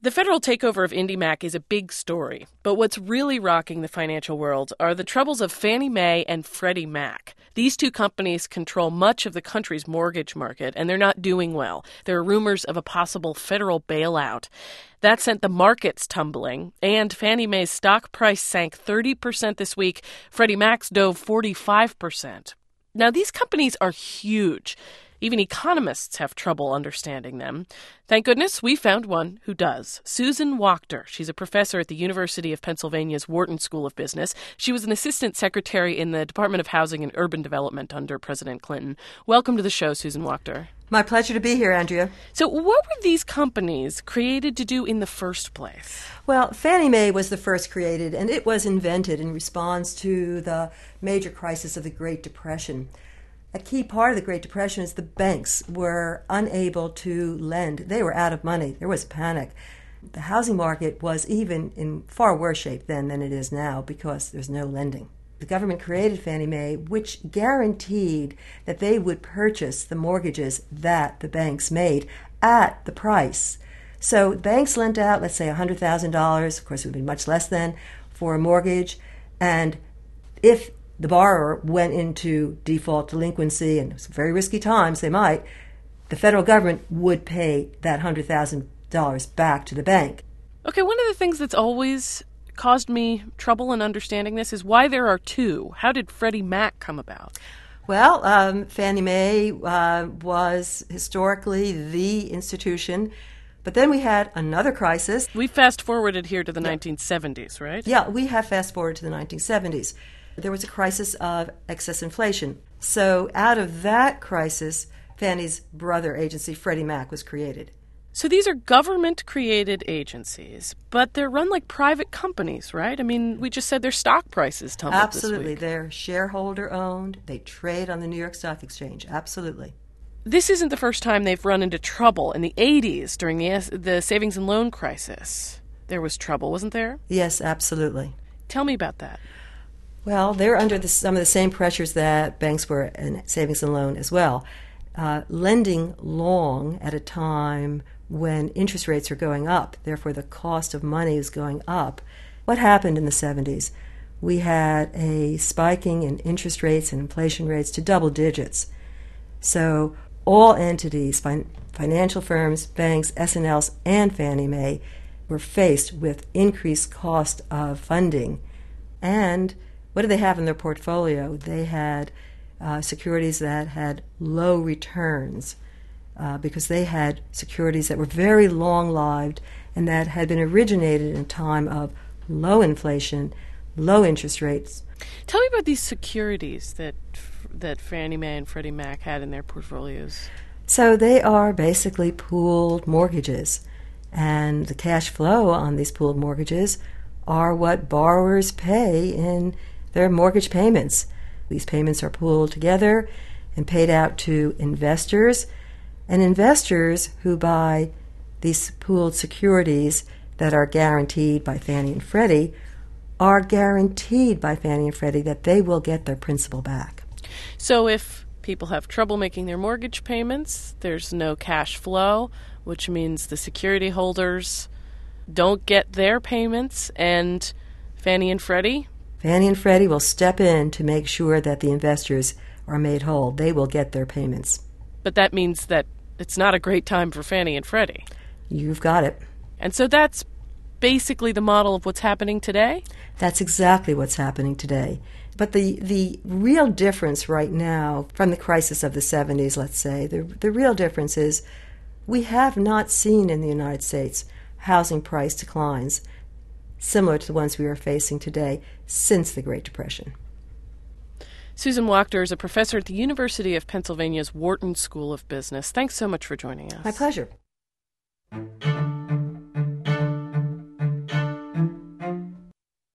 The federal takeover of IndyMac is a big story, but what's really rocking the financial world are the troubles of Fannie Mae and Freddie Mac. These two companies control much of the country's mortgage market, and they're not doing well. There are rumors of a possible federal bailout. That sent the markets tumbling, and Fannie Mae's stock price sank 30% this week. Freddie Mac's dove 45%. Now, these companies are huge. Even economists have trouble understanding them. Thank goodness we found one who does. Susan Wachter. She's a professor at the University of Pennsylvania's Wharton School of Business. She was an assistant secretary in the Department of Housing and Urban Development under President Clinton. Welcome to the show, Susan Wachter. My pleasure to be here, Andrea. So what were these companies created to do in the first place? Well, Fannie Mae was the first created, and it was invented in response to the major crisis of the Great Depression. A key part of the Great Depression is the banks were unable to lend. They were out of money. There was panic. The housing market was even in far worse shape then than it is now because there's no lending. The government created Fannie Mae, which guaranteed that they would purchase the mortgages that the banks made at the price. So banks lent out, let's say, $100,000. Of course, it would be much less than for a mortgage. And if the borrower went into default delinquency, and it was very risky times, the federal government would pay that $100,000 back to the bank. Okay, one of the things that's always caused me trouble in understanding this is why there are two. How did Freddie Mac come about? Well, Fannie Mae was historically the institution, but then we had another crisis. We fast-forwarded here to the 1970s, right? Yeah, we have fast-forwarded to the 1970s. There was a crisis of excess inflation. So out of that crisis, Fannie's brother agency, Freddie Mac, was created. So these are government-created agencies, but they're run like private companies, right? I mean, we just said their stock prices tumbled Absolutely. this week. They're shareholder-owned. They trade on the New York Stock Exchange. Absolutely. This isn't the first time they've run into trouble. In the 80s, during the savings and loan crisis, there was trouble, wasn't there? Yes, absolutely. Tell me about that. Well, they're under some of the same pressures that banks were in savings and loan as well. Lending long at a time when interest rates are going up, therefore the cost of money is going up. What happened in the 70s? We had a spiking in interest rates and inflation rates to double digits. So all entities, financial firms, banks, S&Ls, and Fannie Mae were faced with increased cost of funding. And what did they have in their portfolio? They had securities that had low returns because they had securities that were very long-lived and that had been originated in a time of low inflation, low interest rates. Tell me about these securities that Fannie Mae and Freddie Mac had in their portfolios. So they are basically pooled mortgages, and the cash flow on these pooled mortgages are what borrowers pay in their mortgage payments. These payments are pooled together and paid out to investors, and investors who buy these pooled securities that are guaranteed by Fannie and Freddie are guaranteed by Fannie and Freddie that they will get their principal back. So if people have trouble making their mortgage payments, there's no cash flow, which means the security holders don't get their payments, and Fannie and Freddie will step in to make sure that the investors are made whole. They will get their payments. But that means that it's not a great time for Fannie and Freddie. You've got it. And so that's basically the model of what's happening today? That's exactly what's happening today. But the real difference right now from the crisis of the 70s, let's say, the real difference is we have not seen in the United States housing price declines similar to the ones we are facing today since the Great Depression. Susan Wachter is a professor at the University of Pennsylvania's Wharton School of Business. Thanks so much for joining us. My pleasure.